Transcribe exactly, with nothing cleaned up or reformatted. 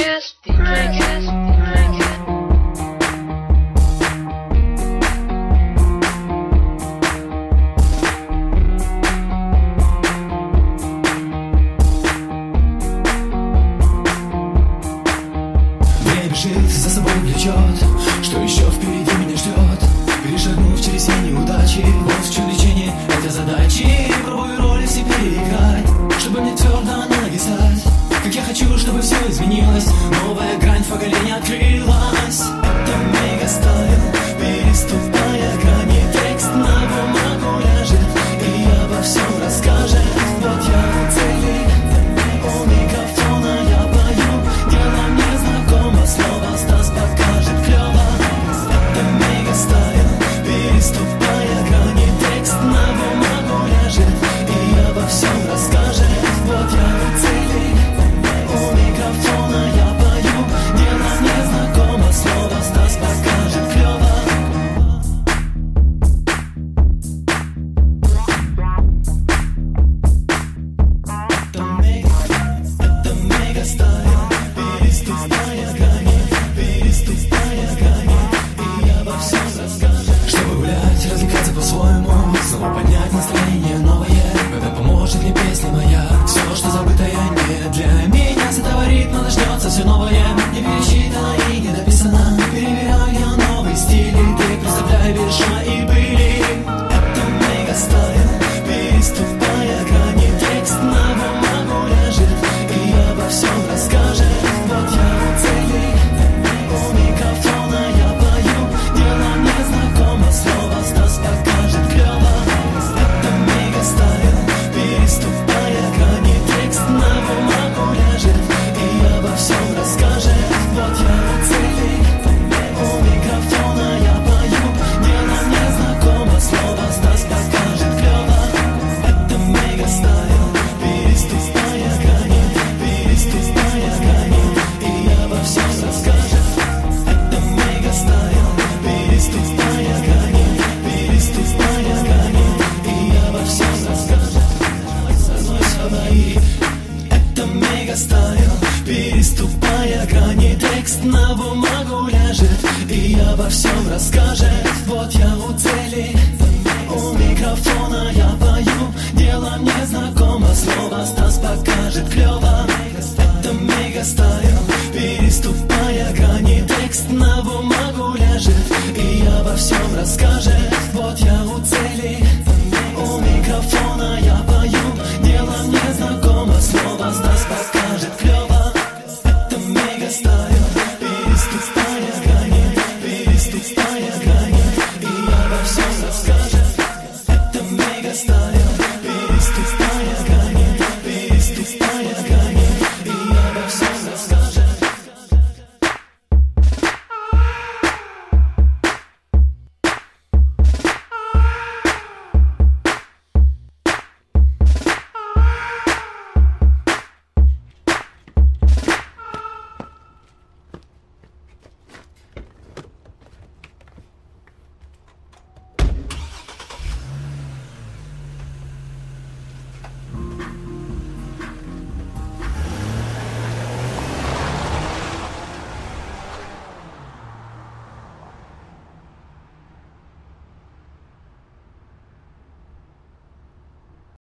Kiss, D J Kiss, D J Kiss. Бежит, за собой влечет, что еще впереди меня ждет. Перешагнув через все неудачи, вот в чем лечение этой задачи. Пробую роли все переиграть, чтобы мне твердо на ноги стать. Как я хочу, чтобы все изменилось, новая грань в поколении открылась. Это мега стайл, переступая грани. Текст на бумагу ляжет и обо всем расскажет. Вот я у цели, у микрофона я пою. Дело мне знакомо, слово Стас покажет клево. Это мега стайл, переступая грани. Текст на бумагу ляжет и обо всем расскажет. Вот я у цели, у микрофона я пою. Дело мне знакомо, слово Стас покажет клево. Это мега, это мега стайл, переступая грани, переступая грани, и обо всем расскажет. Чтобы гулять, развлекаться по-своему, снова поднять настроение новое. Это поможет мне песня моя. Все, что забытое не для меня, с этого ритма начнется все новое. Не пересчитано и не дописано. Перебираю я новый стиль, и ты представляй без шума и пыли. Это мега стайл, переступая грани. Текст на бумагу ляжет и обо всем расскажет. Вот я у цели, у микрофона я пою. Дело мне знакомо, слово Стас покажет клево. Это мега стайл, переступая грани. Текст на бумагу ляжет и обо всем расскажет. Вот я у цели, у микрофона я пою. Дело мне знакомо, слово Стас покажет клево. Это мега стайл, переступая грани, переступая грани, и обо всем расскажет. Это мега стайл, переступая грани, переступая грани, и обо всем расскажет. Свои. Это мега стайл, переступая грани. Текст на бумагу ляжет и обо всем расскажет. Вот я у цели, у микрофона я